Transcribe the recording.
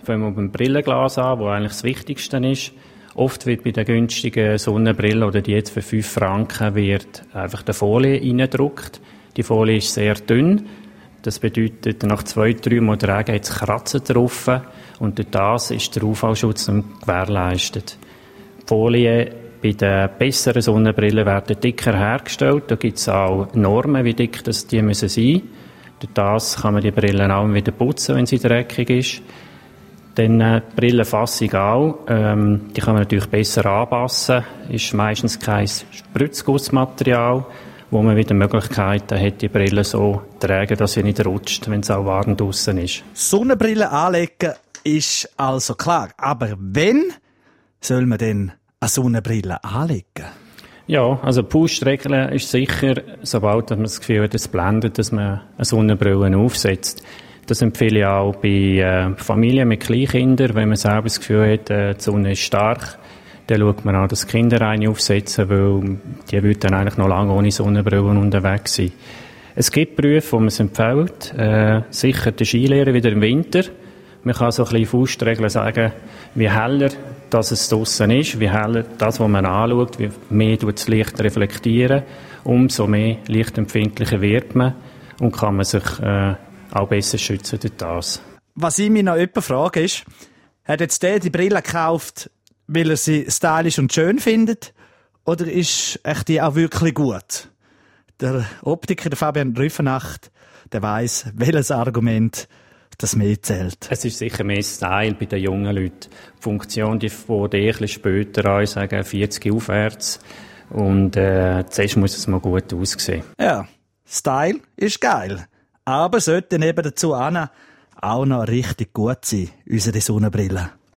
fangen wir beim Brillenglas an, wo eigentlich das Wichtigste ist. Oft wird bei den günstigen Sonnenbrillen oder die jetzt für 5 Franken wird einfach die Folie reingedruckt. Die Folie ist sehr dünn. Das bedeutet, nach 2-3 Mal tragen hat es Kratzen drauf und durch das ist der UV-Schutz nicht gewährleistet. Die Folien bei den besseren Sonnenbrillen werden dicker hergestellt. Da gibt es auch Normen, wie dick das die müssen sein. Durch das kann man die Brillen auch wieder putzen, wenn sie dreckig ist. Dann die Brillenfassung auch. Die kann man natürlich besser anpassen. Ist meistens kein Spritzgussmaterial, wo man wieder Möglichkeiten hat, die Brille so zu tragen, dass sie nicht rutscht, wenn es auch warm draussen ist. Sonnenbrille anlegen ist also klar. Aber wenn soll man denn eine Sonnenbrille anlegen? Ja, also die Faustregel ist sicher, sobald man das Gefühl hat, es blendet, dass man eine Sonnenbrille aufsetzt. Das empfehle ich auch bei Familien mit Kleinkindern, wenn man selber das Gefühl hat, die Sonne ist stark. Dann schaut man auch, dass die Kinder eine aufsetzen, weil die würden dann eigentlich noch lange ohne Sonnenbrillen unterwegs sein. Es gibt Berufe, wo man es empfiehlt. Sicher der Skilehrer wieder im Winter. Man kann so ein bisschen Faustregeln sagen, wie heller dass es draussen ist, wie heller das, was man anschaut, wie mehr das Licht reflektieren, umso mehr lichtempfindlicher wird man und kann man sich auch besser schützen durch das. Was ich mich noch jemand frage ist, hat jetzt der die Brille gekauft, weil er sie stylisch und schön findet, oder ist echt die auch wirklich gut? Der Optiker, der Fabian Rüfenacht, der weiss, welches Argument das mehr zählt. Es ist sicher mehr Style bei den jungen Leuten. Die Funktion, die fängt ein bisschen später an, sagen 40 aufwärts. Und zuerst muss es mal gut aussehen. Ja, Style ist geil. Aber sollte neben dazu auch noch richtig gut sein, unsere Sonnenbrille.